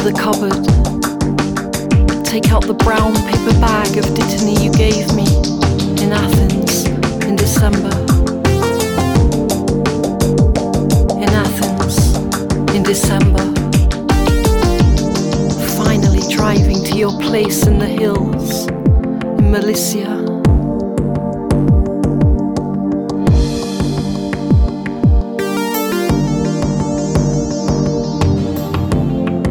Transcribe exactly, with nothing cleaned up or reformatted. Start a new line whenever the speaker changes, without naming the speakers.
the cupboard, take out the brown paper bag of Dittany you gave me in Athens in December. In Athens in December. Finally driving to your place in the hills, in Milicia.